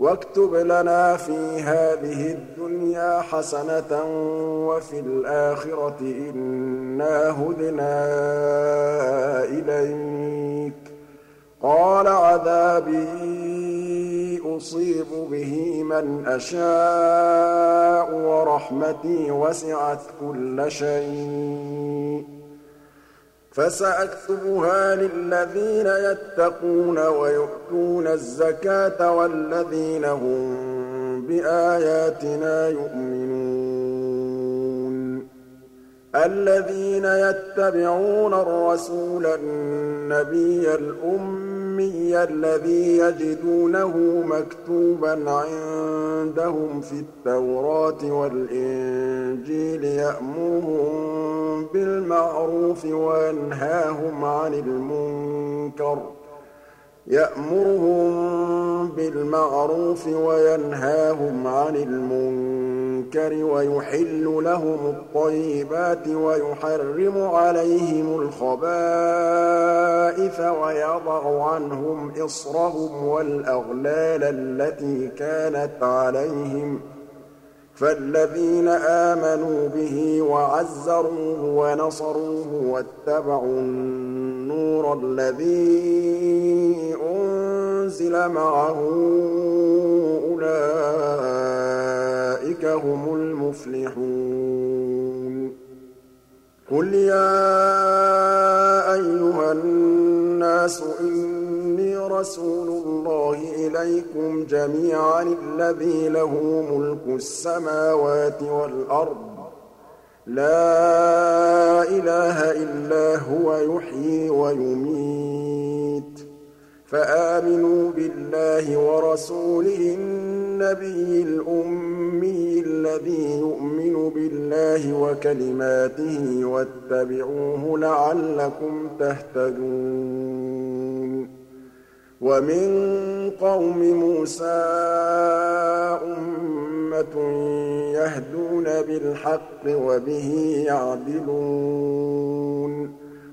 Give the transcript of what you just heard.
وَاكْتُبْ لَنَا فِي هَٰذِهِ الدُّنْيَا حَسَنَةً وَفِي الْآخِرَةِ إِنَّا هُدْنَا إِلَيْكَ ۚ قَالَ عَذَابِي أُصِيبُ بِهِ مَنْ أَشَاءُ وَرَحْمَتِي وَسِعَتْ كُلَّ شَيْءٍ ۚ فَسَأَكْتُبُهَا لِلَّذِينَ يَتَّقُونَ وَيُؤْتُونَ الزَّكَاةَ وَالَّذِينَ هُم بِآيَاتِنَا يُؤْمِنُونَ الَّذِينَ يَتَّبِعُونَ الرَّسُولَ النَّبِيَّ الْأُمِّيَّ الَّذِي يَجِدُونَهُ مَكْتُوبًا عِندَهُمْ فِي التَّوْرَاةِ وَالْإِنجِيلِ يَأْمُرُهُم بِالْمَعْرُوفِ وَيَنْهَاهُمْ عَنِ الْمُنكَرِ وَيُحِلُّ لَهُمُ الطَّيِّبَاتِ وَيُحَرِّمُ عَلَيْهِمُ الْخَبَائِثَ وَيَضَعُ عَنْهُمْ إِصْرَهُمْ وَالْأَغْلَالَ الَّتِي كَانَتْ عَلَيْهِمْ ۚ فَالَّذِينَ آمَنُوا بِهِ وَعَزَّرُوهُ وَنَصَرُوهُ وَاتَّبَعُوا النُّورَ الَّذِي أُنزِلَ مَعَهُ أُولَٰئِكَ هُمُ الْمُفْلِحُونَ قُلْ يَا أَيُّهَا النَّاسُ إِنِّي رَسُولُ اللَّهِ إِلَيْكُمْ جَمِيعًا الَّذِي لَهُ مُلْكُ السَّمَاوَاتِ وَالْأَرْضِ ۖ لَا إِلَٰهَ إِلَّا هُوَ يُحْيِي وَيُمِيتُ ۖ فَآمِنُوا بِاللَّهِ وَرَسُولِهِ النَّبِيِّ الْأُمِّيِّ الَّذِي يُؤْمِنُ بِاللَّهِ وَكَلِمَاتِهِ وَاتَّبِعُوهُ لَعَلَّكُمْ تَهْتَدُونَ وَمِن قَوْمِ مُوسَىٰ أُمَّةٌ يَهْدُونَ بِالْحَقِّ وَبِهِ يَعْدِلُونَ